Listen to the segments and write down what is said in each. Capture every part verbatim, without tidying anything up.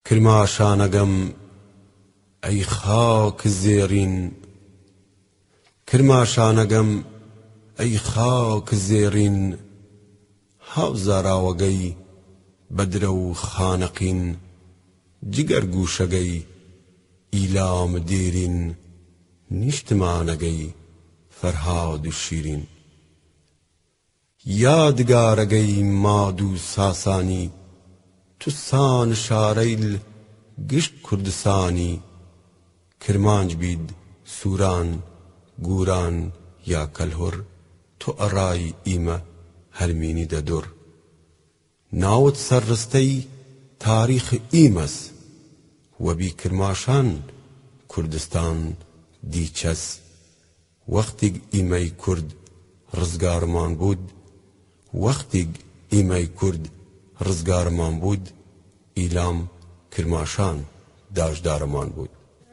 کرماشانەگەم ئەی خاک زێڕین کرماشانەگەم ئەی خاک زێڕین هاوزاراوەگەی بەدرە و خانەقین جگەر گوشەگەی ئیلام دێرین نیشتمانەگەی فەرهاد و شیرین یادگارەگەی ماد و ساسانی توسان شارەیل گشت کوردستانی کرمانج بید سووران گوران یا کەلهۆر تۆ ئەڕای ئیمە هەرمینی دەدۆر ناوت سەرڕستەی تاریخ ئیمەس وەبی کرماشان کوردستان دیچەس وەختێک ئیمەی کورد ڕزگارمان بوود وەختێک ئیمەی کورد ڕزگارمان بوود ئیلام کرماشان داژدارمان بوود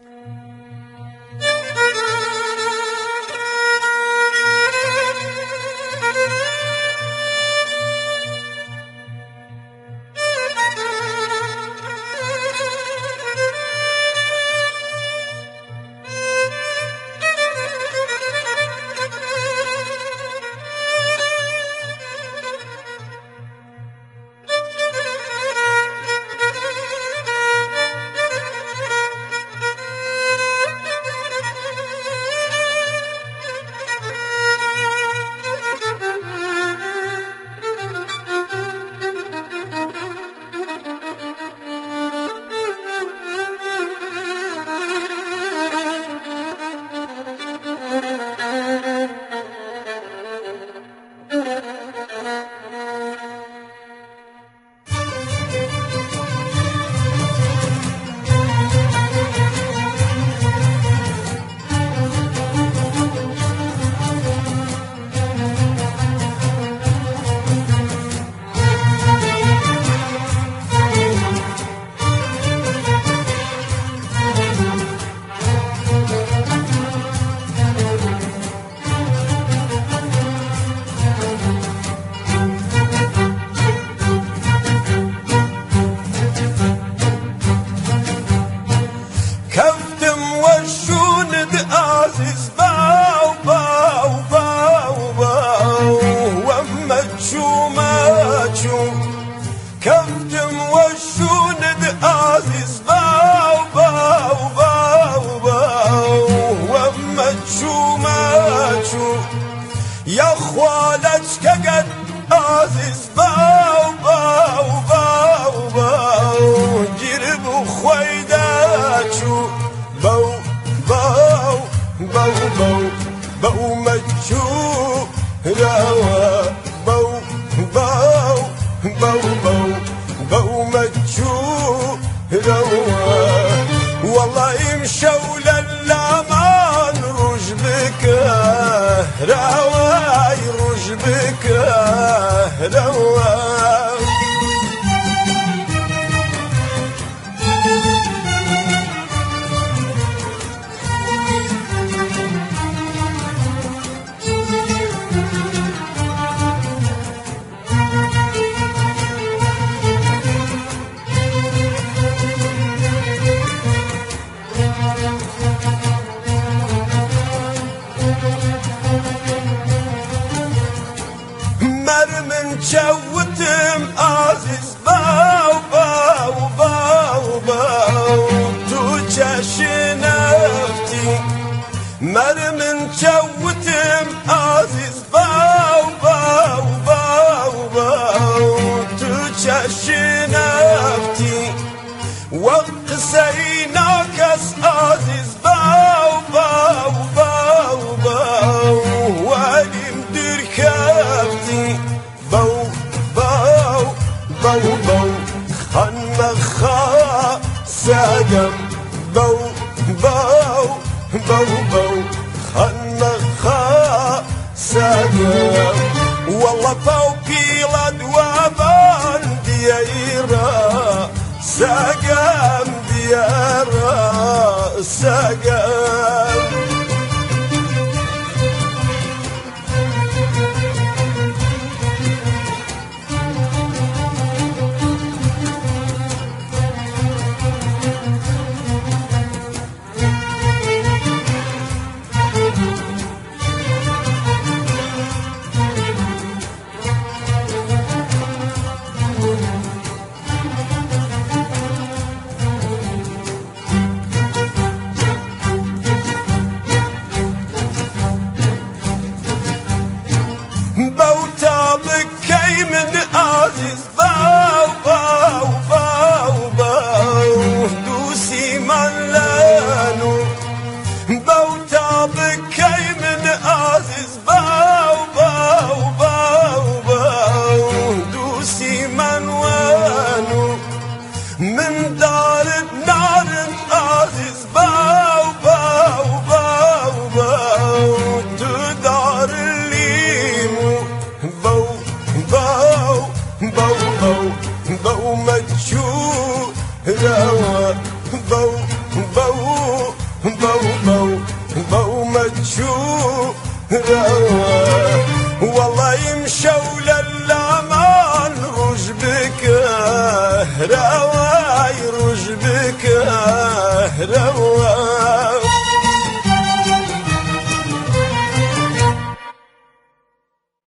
كفتم والشوند عزيز باو باو باو باو وما تشو ما تشو يا خوالتك قد عزيز باو باو باو باو جربوا خويداتشو باو باو باو باو باو ما تشو روا باو باو باو باو باو ما تشو روا والله مشوا للامان روج بك رواي روج بك روا مرمن شوتم عزيز باو باو باو باو تو نفتي مرمن شوتم عزيز باو باو باو باو تو نفتي وقت سيناكس عزيز باو باو باو باو وادي مدير كافتي باو باو باو باو خن خا ساقم باو باو باو باو خن خا ساقم والله باو بيلاد وابان ديارا ساقم ديارا ساقم من دار نار عزيز باو باو باو باو تدار الليمو باو باو باو باو باو مجهول روا باو باو باو باو باو مجهول روا والله يمشوا للأمان رج بك روا يرج بك روا